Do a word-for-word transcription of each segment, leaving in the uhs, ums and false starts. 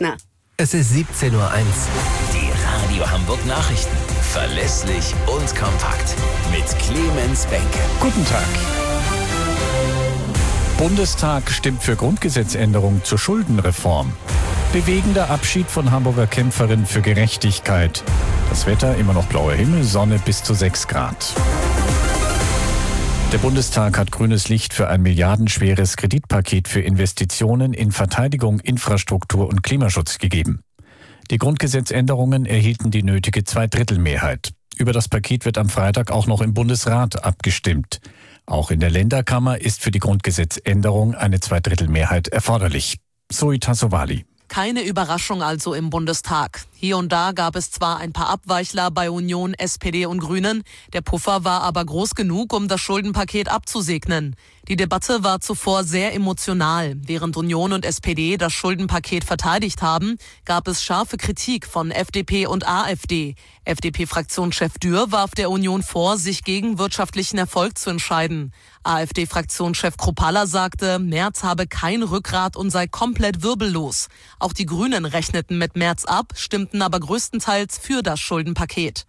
Na. Es ist siebzehn Uhr eins. Die Radio Hamburg Nachrichten. Verlässlich und kompakt. Mit Clemens Benke. Guten Tag. Bundestag stimmt für Grundgesetzänderung zur Schuldenreform. Bewegender Abschied von Hamburger Kämpferin für Gerechtigkeit. Das Wetter immer noch blauer Himmel, Sonne bis zu sechs Grad. Der Bundestag hat grünes Licht für ein milliardenschweres Kreditpaket für Investitionen in Verteidigung, Infrastruktur und Klimaschutz gegeben. Die Grundgesetzänderungen erhielten die nötige Zweidrittelmehrheit. Über das Paket wird am Freitag auch noch im Bundesrat abgestimmt. Auch in der Länderkammer ist für die Grundgesetzänderung eine Zweidrittelmehrheit erforderlich. Zoe Tassovali. Keine Überraschung also im Bundestag. Hier und da gab es zwar ein paar Abweichler bei Union, S P D und Grünen. Der Puffer war aber groß genug, um das Schuldenpaket abzusegnen. Die Debatte war zuvor sehr emotional. Während Union und S P D das Schuldenpaket verteidigt haben, gab es scharfe Kritik von F D P und A f D. F D P-Fraktionschef Dürr warf der Union vor, sich gegen wirtschaftlichen Erfolg zu entscheiden. A f D-Fraktionschef Kruppalla sagte, Merz habe kein Rückgrat und sei komplett wirbellos. Auch die Grünen rechneten mit Merz ab, stimmten aber größtenteils für das Schuldenpaket.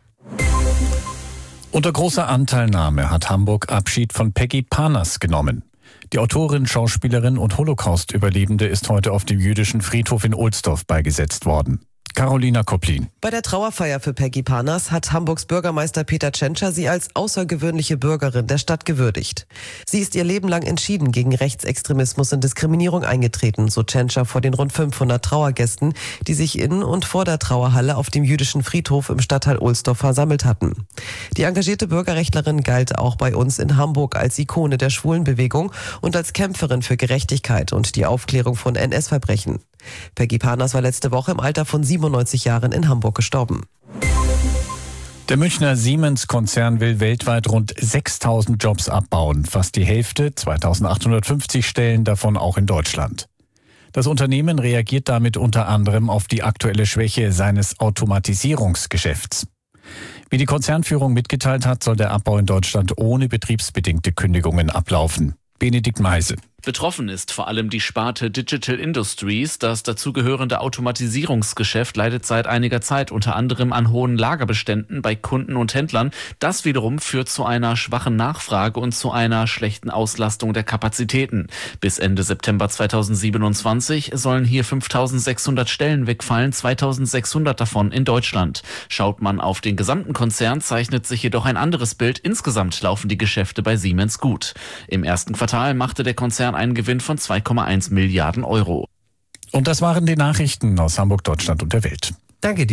Unter großer Anteilnahme hat Hamburg Abschied von Peggy Panas genommen. Die Autorin, Schauspielerin und Holocaust-Überlebende ist heute auf dem jüdischen Friedhof in Ohlsdorf beigesetzt worden. Carolina Koplin. Bei der Trauerfeier für Peggy Panas hat Hamburgs Bürgermeister Peter Tschentscher sie als außergewöhnliche Bürgerin der Stadt gewürdigt. Sie ist ihr Leben lang entschieden gegen Rechtsextremismus und Diskriminierung eingetreten, so Tschentscher vor den rund fünfhundert Trauergästen, die sich in und vor der Trauerhalle auf dem jüdischen Friedhof im Stadtteil Ohlsdorf versammelt hatten. Die engagierte Bürgerrechtlerin galt auch bei uns in Hamburg als Ikone der Schwulenbewegung und als Kämpferin für Gerechtigkeit und die Aufklärung von N S-Verbrechen. Peggy Panas war letzte Woche im Alter von siebenundneunzig Jahren in Hamburg gestorben. Der Münchner Siemens-Konzern will weltweit rund sechstausend Jobs abbauen, fast die Hälfte, zweitausendachthundertfünfzig Stellen, davon auch in Deutschland. Das Unternehmen reagiert damit unter anderem auf die aktuelle Schwäche seines Automatisierungsgeschäfts. Wie die Konzernführung mitgeteilt hat, soll der Abbau in Deutschland ohne betriebsbedingte Kündigungen ablaufen. Benedikt Meise. Betroffen ist vor allem die Sparte Digital Industries. Das dazugehörende Automatisierungsgeschäft leidet seit einiger Zeit unter anderem an hohen Lagerbeständen bei Kunden und Händlern. Das wiederum führt zu einer schwachen Nachfrage und zu einer schlechten Auslastung der Kapazitäten. Bis Ende September zweitausendsiebenundzwanzig sollen hier fünftausendsechshundert Stellen wegfallen, zweitausendsechshundert davon in Deutschland. Schaut man auf den gesamten Konzern, zeichnet sich jedoch ein anderes Bild. Insgesamt laufen die Geschäfte bei Siemens gut. Im ersten Quartal machte der Konzern einen Gewinn von zwei Komma eins Milliarden Euro. Und das waren die Nachrichten aus Hamburg, Deutschland und der Welt. Danke dir.